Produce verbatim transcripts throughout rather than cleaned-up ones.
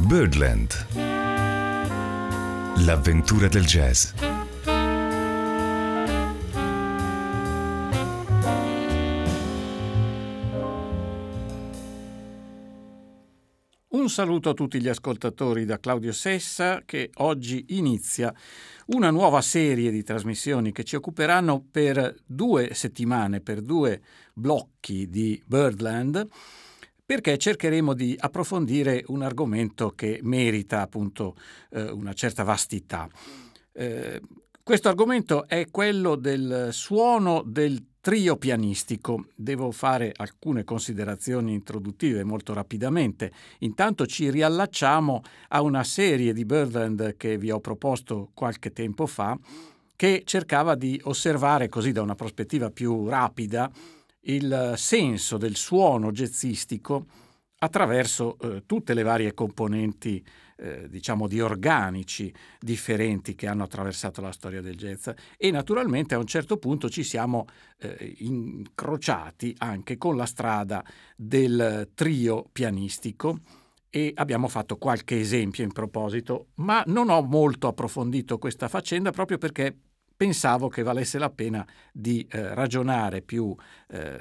Birdland. L'avventura del jazz. Un saluto a tutti gli ascoltatori da Claudio Sessa, che oggi inizia una nuova serie di trasmissioni che ci occuperanno per due settimane, per due blocchi di Birdland, perché cercheremo di approfondire un argomento che merita appunto eh, una certa vastità. Eh, questo argomento è quello del suono del trio pianistico. Devo fare alcune considerazioni introduttive molto rapidamente. Intanto ci riallacciamo a una serie di Birdland che vi ho proposto qualche tempo fa, che cercava di osservare così da una prospettiva più rapida il senso del suono jazzistico attraverso eh, tutte le varie componenti eh, diciamo di organici differenti che hanno attraversato la storia del jazz, e naturalmente a un certo punto ci siamo eh, incrociati anche con la strada del trio pianistico e abbiamo fatto qualche esempio in proposito, ma non ho molto approfondito questa faccenda proprio perché pensavo che valesse la pena di eh, ragionare più eh,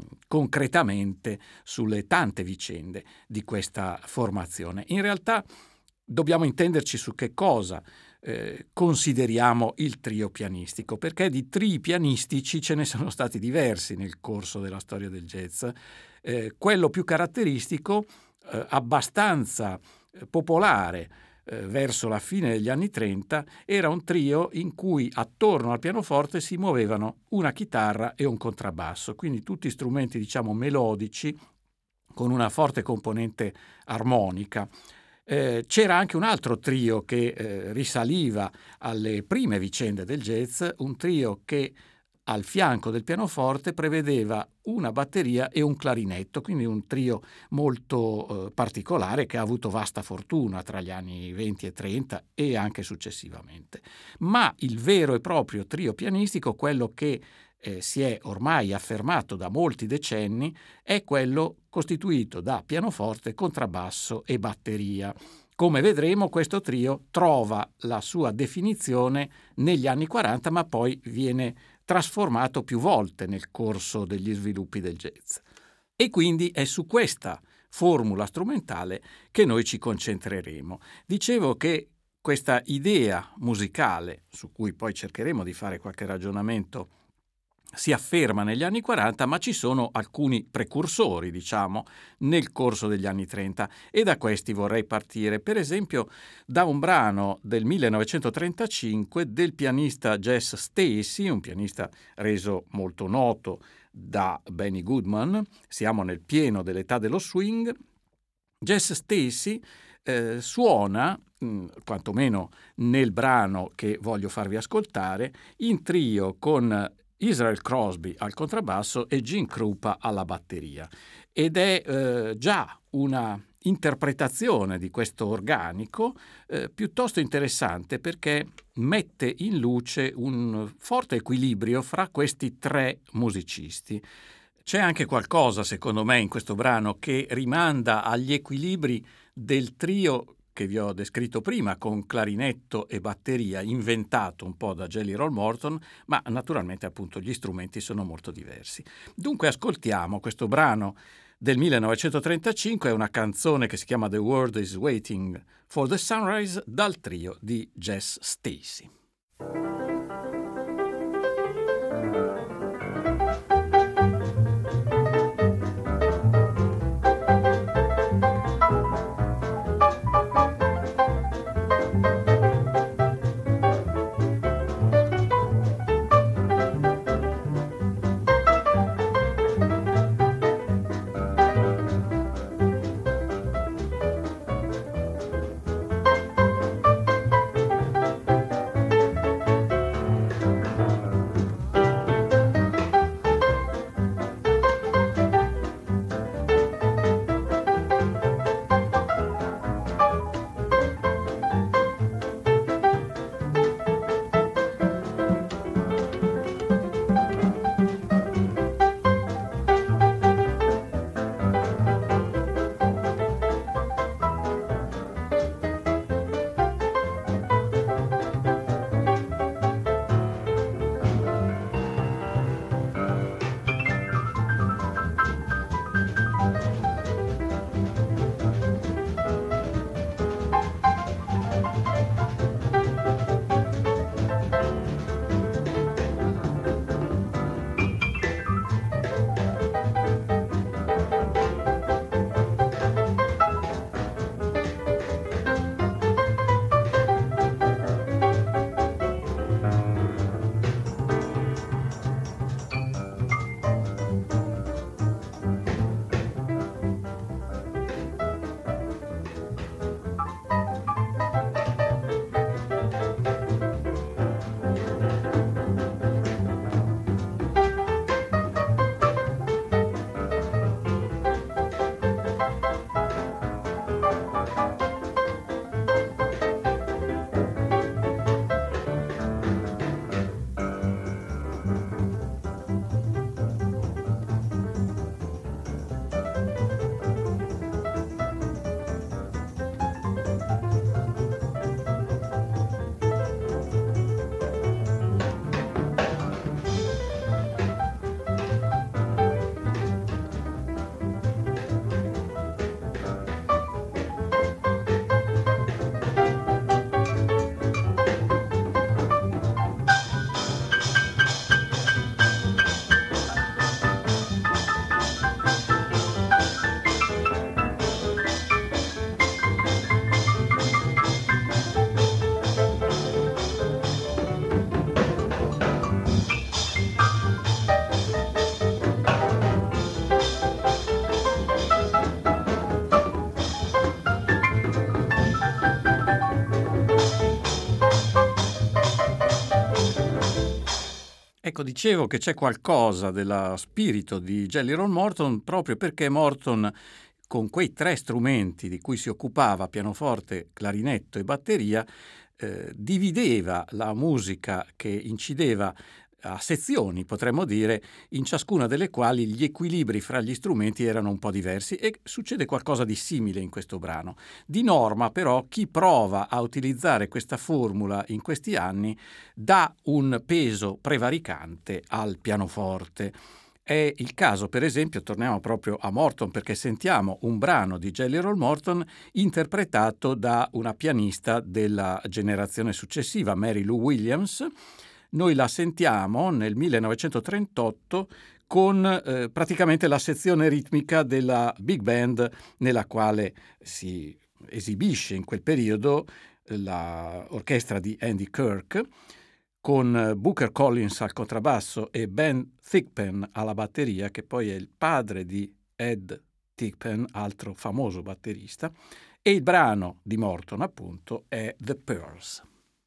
concretamente sulle tante vicende di questa formazione. In realtà dobbiamo intenderci su che cosa eh, consideriamo il trio pianistico, perché di trii pianistici ce ne sono stati diversi nel corso della storia del jazz. Eh, quello più caratteristico, eh, abbastanza eh, popolare, verso la fine degli anni trenta, era un trio in cui attorno al pianoforte si muovevano una chitarra e un contrabbasso, quindi tutti strumenti diciamo melodici con una forte componente armonica. Eh, c'era anche un altro trio che eh, risaliva alle prime vicende del jazz, un trio che al fianco del pianoforte prevedeva una batteria e un clarinetto, quindi un trio molto eh, particolare che ha avuto vasta fortuna tra gli anni venti e trenta e anche successivamente. Ma il vero e proprio trio pianistico, quello che eh, si è ormai affermato da molti decenni, è quello costituito da pianoforte, contrabbasso e batteria. Come vedremo, questo trio trova la sua definizione negli anni quaranta, ma poi viene trasformato più volte nel corso degli sviluppi del jazz. E quindi è su questa formula strumentale che noi ci concentreremo. Dicevo che questa idea musicale, su cui poi cercheremo di fare qualche ragionamento, si afferma negli anni quaranta, ma ci sono alcuni precursori, diciamo, nel corso degli anni trenta, e da questi vorrei partire, per esempio, da un brano del millenovecentotrentacinque del pianista Jess Stacy, un pianista reso molto noto da Benny Goodman. Siamo nel pieno dell'età dello swing. Jess Stacy eh, suona, mh, quantomeno nel brano che voglio farvi ascoltare, in trio con Israel Crosby al contrabbasso e Gene Krupa alla batteria, ed è eh, già una interpretazione di questo organico eh, piuttosto interessante, perché mette in luce un forte equilibrio fra questi tre musicisti. C'è anche qualcosa, secondo me, in questo brano che rimanda agli equilibri del trio che vi ho descritto prima, con clarinetto e batteria, inventato un po' da Jelly Roll Morton, ma naturalmente appunto gli strumenti sono molto diversi. Dunque ascoltiamo questo brano del millenovecentotrentacinque, è una canzone che si chiama The World is Waiting for the Sunrise, dal trio di Jess Stacy. Ecco, dicevo che c'è qualcosa dello spirito di Jelly Roll Morton proprio perché Morton, con quei tre strumenti di cui si occupava, pianoforte, clarinetto e batteria, eh, divideva la musica che incideva a sezioni, potremmo dire, in ciascuna delle quali gli equilibri fra gli strumenti erano un po' diversi, e succede qualcosa di simile in questo brano. Di norma, però, chi prova a utilizzare questa formula in questi anni dà un peso prevaricante al pianoforte. È il caso, per esempio, torniamo proprio a Morton, perché sentiamo un brano di Jelly Roll Morton interpretato da una pianista della generazione successiva, Mary Lou Williams. Noi la sentiamo nel millenovecentotrentotto con eh, praticamente la sezione ritmica della big band nella quale si esibisce in quel periodo l'orchestra di Andy Kirk, con Booker Collins al contrabbasso e Ben Thigpen alla batteria, che poi è il padre di Ed Thigpen, altro famoso batterista, e il brano di Morton, appunto, è The Pearls.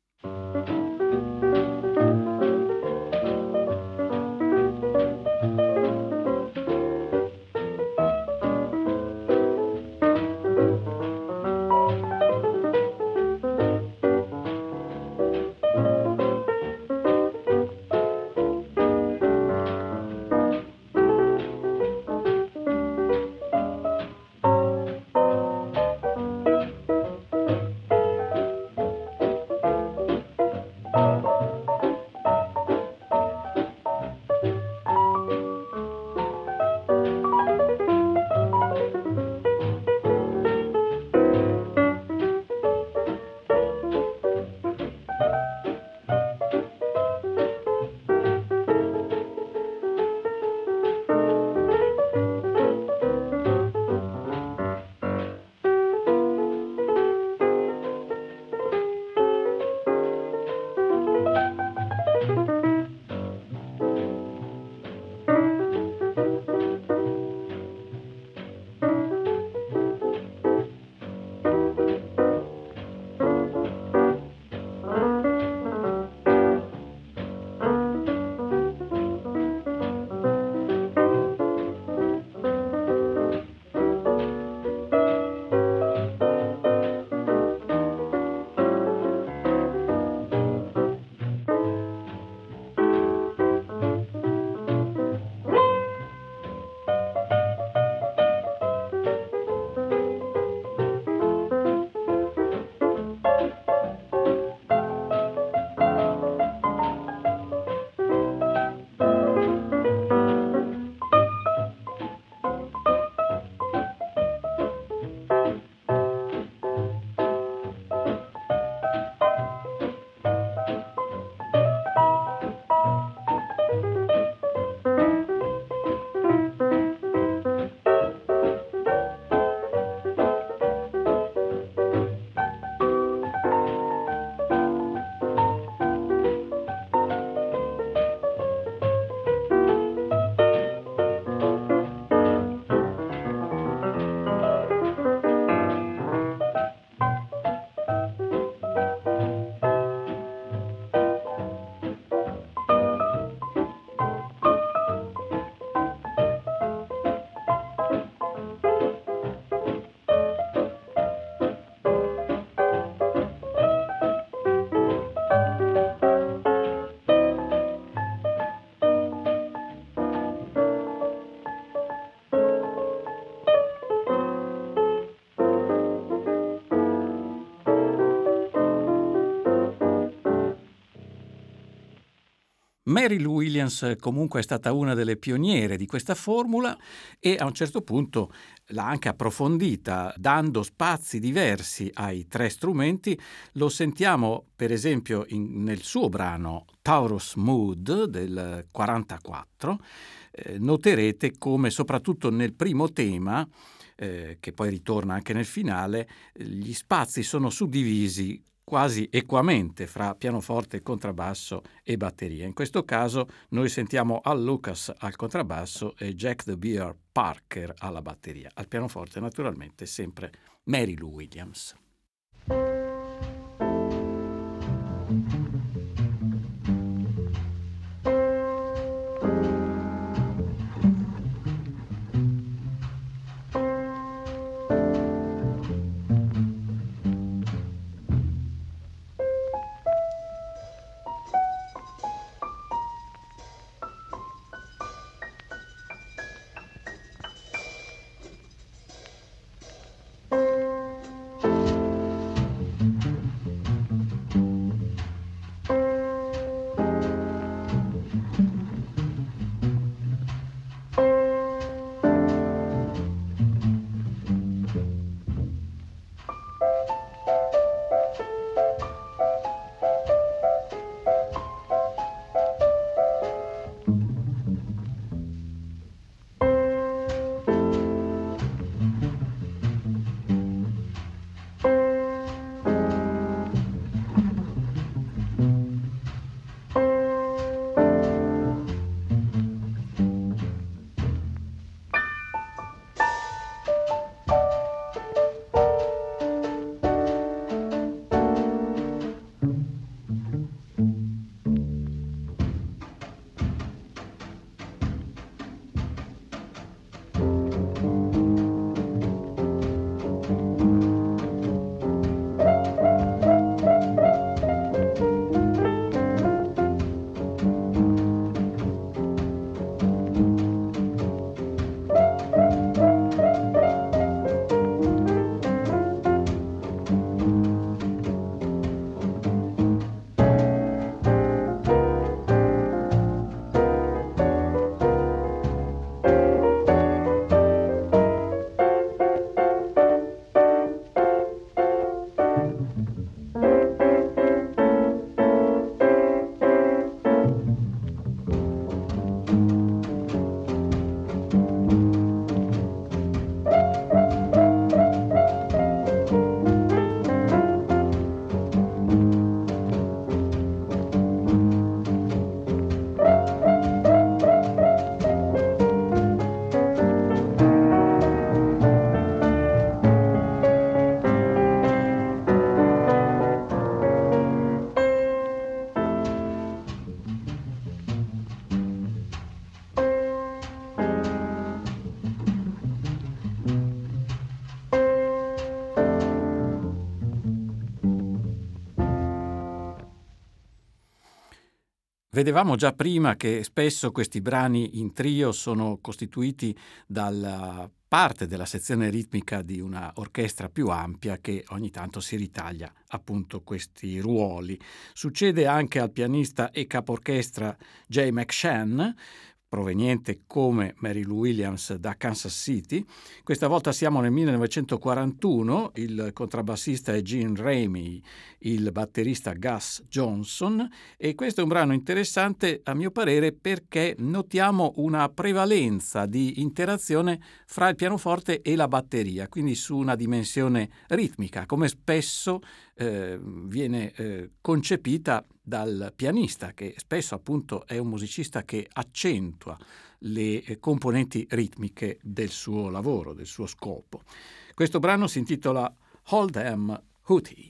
Mary Lou Williams comunque è stata una delle pioniere di questa formula e a un certo punto l'ha anche approfondita, dando spazi diversi ai tre strumenti. Lo sentiamo per esempio in, nel suo brano Taurus Mood del quarantaquattro. Eh, noterete come soprattutto nel primo tema, eh, che poi ritorna anche nel finale, gli spazi sono suddivisi quasi equamente fra pianoforte, contrabbasso e batteria. In questo caso noi sentiamo Al Lucas al contrabbasso e Jack the Bear Parker alla batteria. Al pianoforte naturalmente sempre Mary Lou Williams. Vedevamo già prima che spesso questi brani in trio sono costituiti dalla parte della sezione ritmica di una orchestra più ampia che ogni tanto si ritaglia appunto questi ruoli. Succede anche al pianista e caporchestra Jay McShann, proveniente come Mary Lou Williams da Kansas City. Questa volta siamo nel millenovecentoquarantuno, il contrabbassista è Gene Ramey, il batterista Gus Johnson, e questo è un brano interessante a mio parere perché notiamo una prevalenza di interazione fra il pianoforte e la batteria, quindi su una dimensione ritmica, come spesso eh, viene eh, concepita dal pianista, che spesso appunto è un musicista che accentua le eh, componenti ritmiche del suo lavoro, del suo scopo. Questo brano si intitola Hold 'Em Hootie.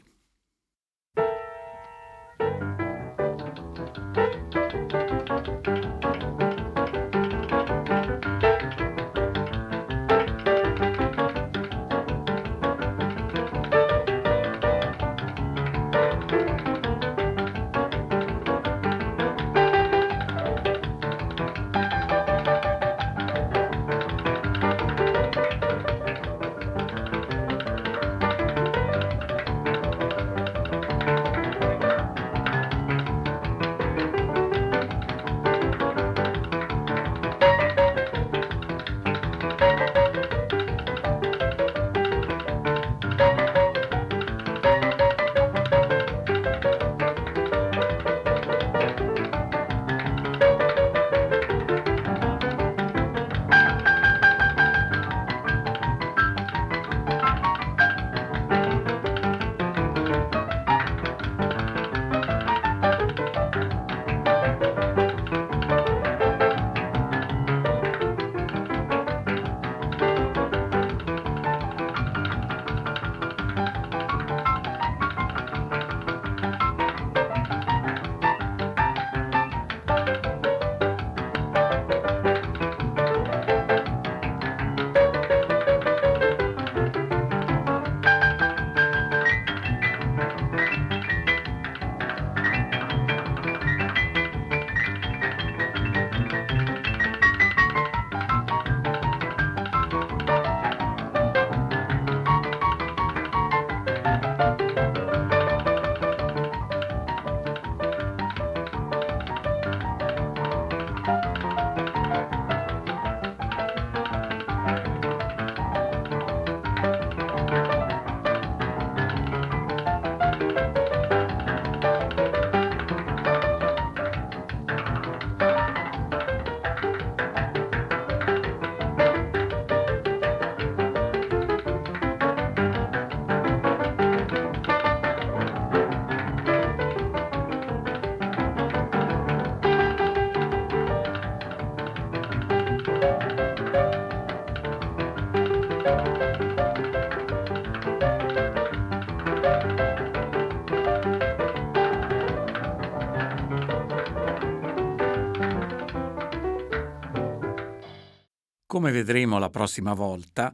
Come vedremo la prossima volta,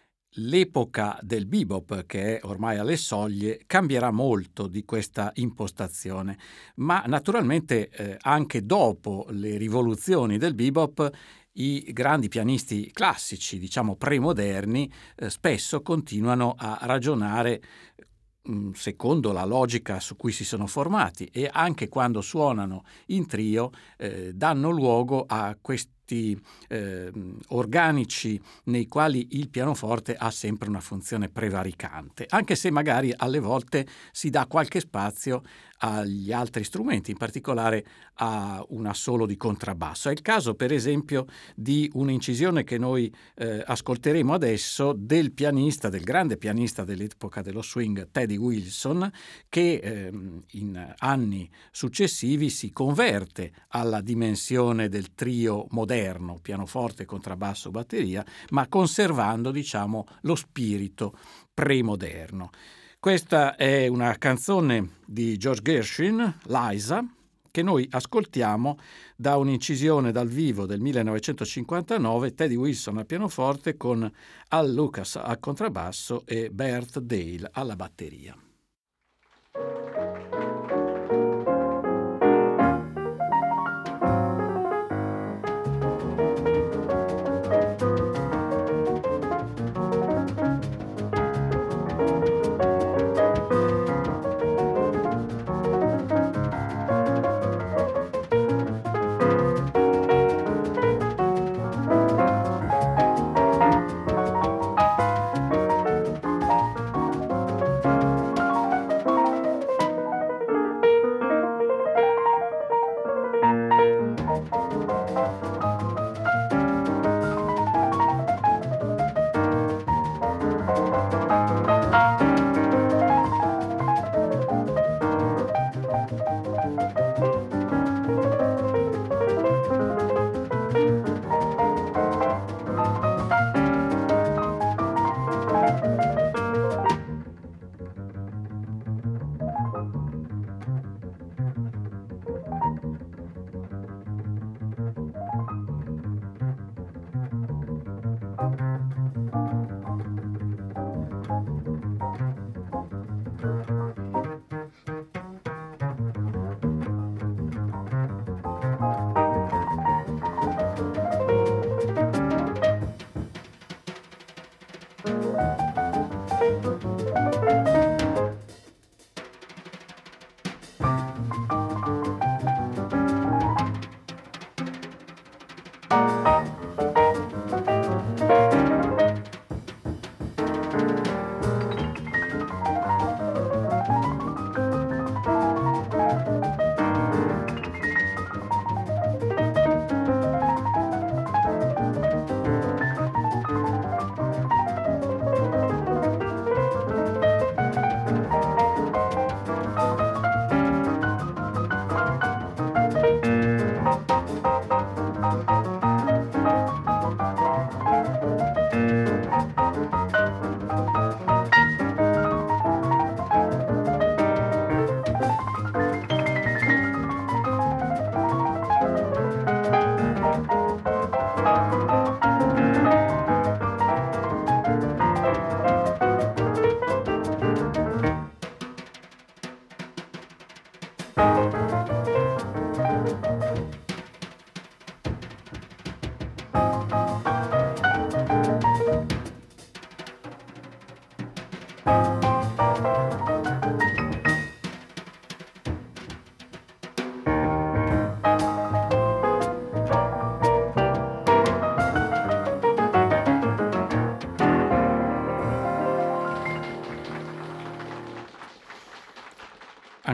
l'epoca del bebop, che è ormai alle soglie, cambierà molto di questa impostazione, ma naturalmente eh, anche dopo le rivoluzioni del bebop i grandi pianisti classici, diciamo premoderni, eh, spesso continuano a ragionare mh, secondo la logica su cui si sono formati e anche quando suonano in trio eh, danno luogo a questi Eh, organici nei quali il pianoforte ha sempre una funzione prevaricante, anche se magari alle volte si dà qualche spazio agli altri strumenti, in particolare a un assolo di contrabbasso. È il caso per esempio di un'incisione che noi eh, ascolteremo adesso del pianista, del grande pianista dell'epoca dello swing Teddy Wilson, che eh, in anni successivi si converte alla dimensione del trio moderno, pianoforte, contrabbasso, batteria, ma conservando, diciamo, lo spirito premoderno. Questa è una canzone di George Gershwin, Liza, che noi ascoltiamo da un'incisione dal vivo del millenovecentocinquantanove, Teddy Wilson al pianoforte con Al Lucas al contrabbasso e Bert Dale alla batteria.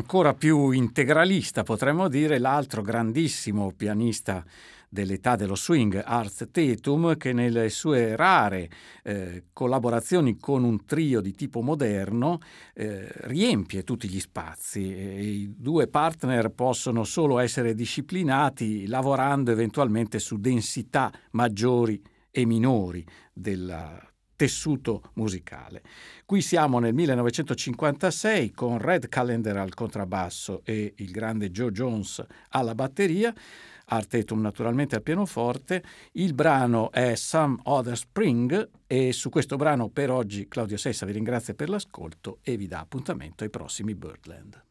ancora più integralista, potremmo dire, l'altro grandissimo pianista dell'età dello swing, Art Tatum, che nelle sue rare eh, collaborazioni con un trio di tipo moderno eh, riempie tutti gli spazi. E i due partner possono solo essere disciplinati lavorando eventualmente su densità maggiori e minori del tessuto musicale. Qui siamo nel millenovecentocinquantasei con Red Callender al contrabbasso e il grande Joe Jones alla batteria, Art Tatum naturalmente al pianoforte. Il brano è Some Other Spring e su questo brano per oggi Claudio Sessa vi ringrazia per l'ascolto e vi dà appuntamento ai prossimi Birdland.